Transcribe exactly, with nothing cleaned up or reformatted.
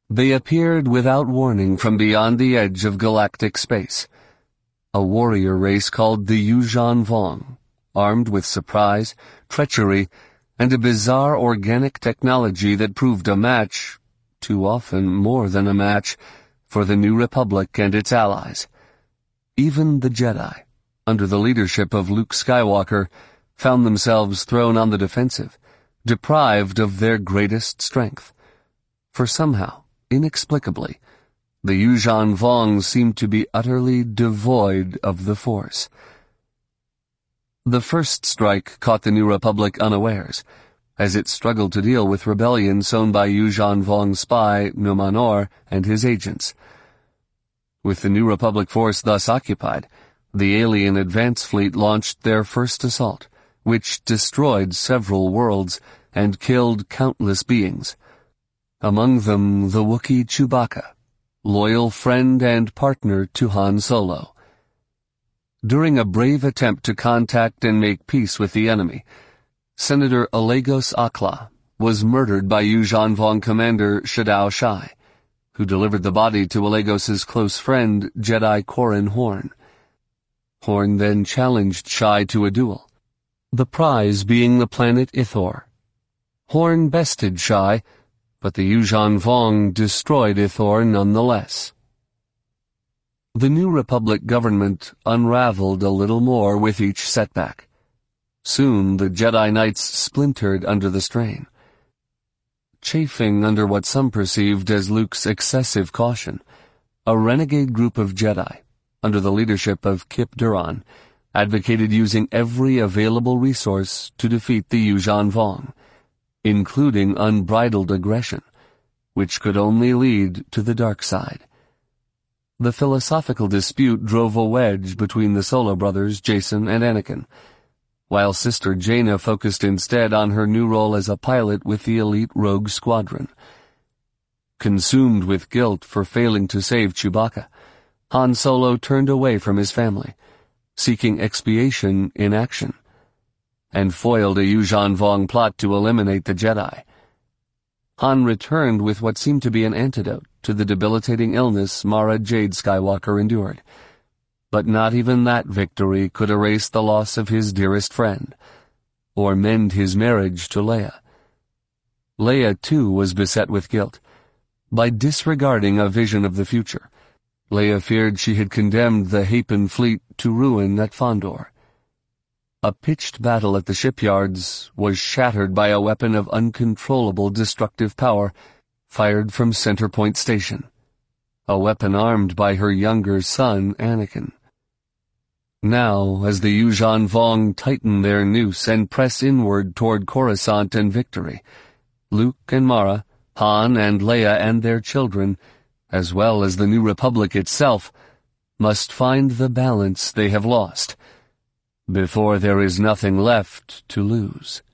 They appeared without warning from beyond the edge of galactic space. A warrior race called the Yuuzhan Vong, armed with surprise, treachery, and a bizarre organic technology that proved a match, too often more than a match, for the New Republic and its allies. Even the Jedi, under the leadership of Luke Skywalker, found themselves thrown on the defensive, deprived of their greatest strength. For somehow, inexplicably, the Yuuzhan Vong seemed to be utterly devoid of the Force. The first strike caught the New Republic unawares, as it struggled to deal with rebellion sown by Yuuzhan Vong spy Numenor and his agents. With the New Republic force thus occupied, the alien advance fleet launched their first assault, which destroyed several worlds and killed countless beings. Among them the Wookiee Chewbacca, loyal friend and partner to Han Solo. During a brave attempt to contact and make peace with the enemy, Senator Alegos Akla was murdered by Yuuzhan Vong commander Shadao Shai, who delivered the body to Alegos's close friend Jedi Corran Horn. Horn then challenged Shai to a duel, the prize being the planet Ithor. Horn bested Shai, but the Yuuzhan Vong destroyed Ithor nonetheless. The New Republic government unraveled a little more with each setback. Soon the Jedi Knights splintered under the strain. Chafing under what some perceived as Luke's excessive caution, a renegade group of Jedi, under the leadership of Kip Duran, advocated using every available resource to defeat the Yuuzhan Vong, including unbridled aggression, which could only lead to the dark side. The philosophical dispute drove a wedge between the Solo brothers, Jacen and Anakin, while Sister Jaina focused instead on her new role as a pilot with the elite Rogue Squadron. Consumed with guilt for failing to save Chewbacca, Han Solo turned away from his family, seeking expiation in action, and foiled a Yuuzhan Vong plot to eliminate the Jedi. Han returned with what seemed to be an antidote to the debilitating illness Mara Jade Skywalker endured. But not even that victory could erase the loss of his dearest friend, or mend his marriage to Leia. Leia, too, was beset with guilt. By disregarding a vision of the future, Leia feared she had condemned the Hapan fleet to ruin at Fondor. A pitched battle at the shipyards was shattered by a weapon of uncontrollable destructive power fired from Centerpoint Station, a weapon armed by her younger son, Anakin. Now, as the Yuuzhan Vong tighten their noose and press inward toward Coruscant and victory, Luke and Mara, Han and Leia and their children, as well as the New Republic itself, must find the balance they have lost, before there is nothing left to lose.